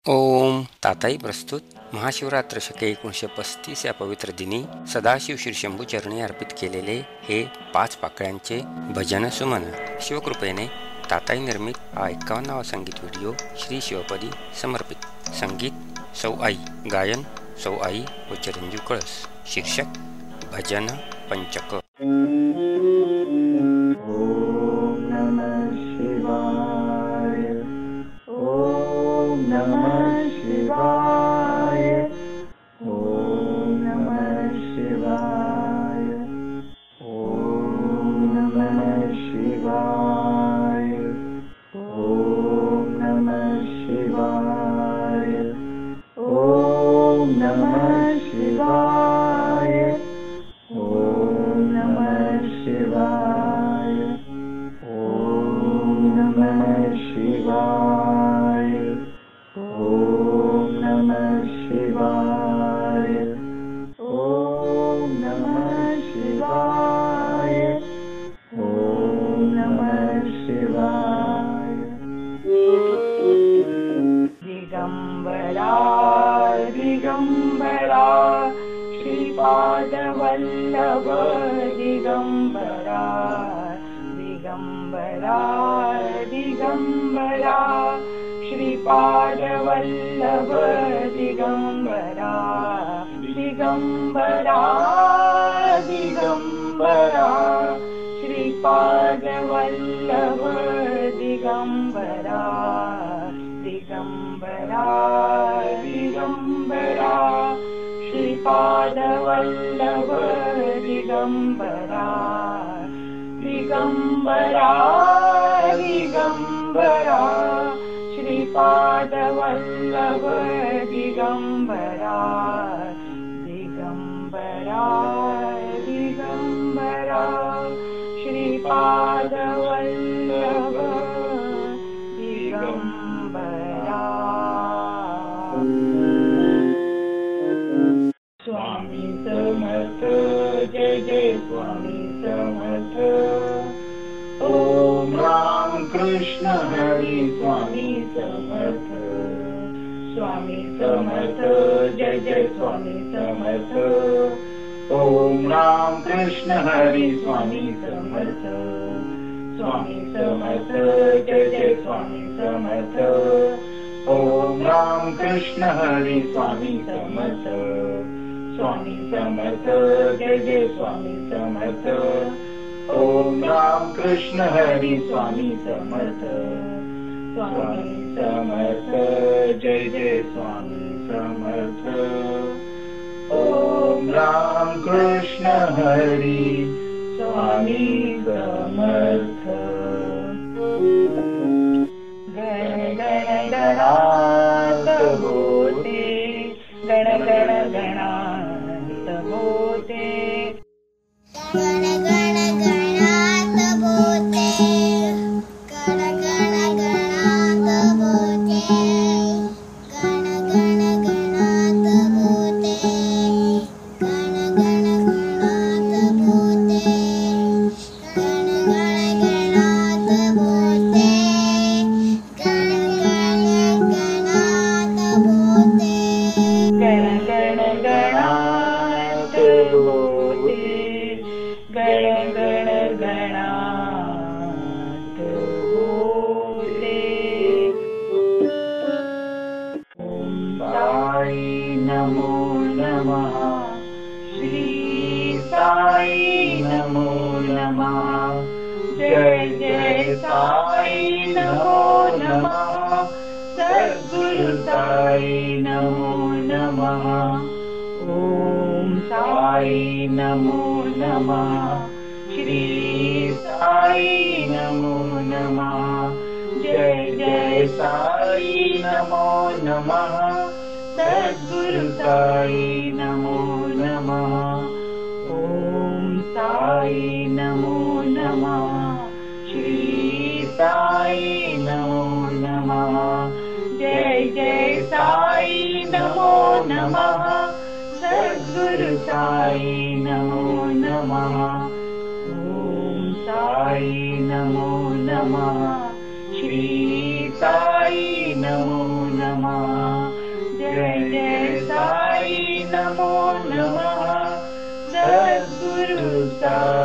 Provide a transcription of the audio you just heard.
ओम ताताई प्रस्तुत महाशिवरात्र शके 1935 या पवित्र दिनी सदाशिव श्री शंभू चरणी अर्पित केलेले हे 5 पाकळ्यांचे भजन सुमन. शिवकृपेने ताताई निर्मित हा 51वा संगीत व्हिडिओ श्री शिवपदी समर्पित. संगीत सौ आई, गायन सौ आई व चिरंजीव कळस. शीर्षक भजन पंचक. दिगंबरा श्रीपाद वल्लभ दिगंबरा दिगंबरा दिगंबरा श्रीपाद वल्लभ दिगंबरा दिगंबरा दिगंबरा श्रीपाद वल्लभ दिगंबरा दिगंबरा दिगंबरा श्रीपाद वल्लभ दिगंबरा दिगंबरा दिगंबरा श्रीपाद वल्लभ दिगंबरा दिगंबरा दिगंबरा श्रीपाद वल्लभ दिगंबरा. स्वामी समर्थ जय जय स्वामी समर्थ. ओम राम कृष्ण हरी स्वामी समर्थ. स्वामी समर्थ जय जय स्वामी समर्थ. ओम राम कृष्ण हरी स्वामी समर्थ. स्वामी समर्थ जय जय स्वामी समर्थ. ओम राम कृष्ण हरी स्वामी समर्थ. स्वामी समर्थ जय जय स्वामी समर्थ. ओम राम कृष्ण हरी स्वामी समर्थ. स्वामी समर्थ जय जय स्वामी समर्थ. ओम राम कृष्ण हरी स्वामी समर्थ. गण गण गणात होते गण गण गणात होते गण गण गणात होते गण गण गणात होते गण गण गणात होते गण गण गणात होते गण गण गणात होते गण गण गणात होते गण गण गणात होते गण गण गणात होते. ओम साई नमो नमः. श्री साई नमो नमः. जय जय साई नमो नमः. सद्गुरु साई नमो नमः. ओम साई नमो नमः. श्री साई नमो नमः. जय जय साई नमो नमः. सद्गुरु साई नमो नमः. ओम साई नमो नमः. श्री साई नमो नमः. जय जय साई नमो नमः. सद्गुरु साई नमो नमः. ओम साई नमो नमः. श्री साई नमो नमः. जय जय साई नमो नमः। सद्गुरु साई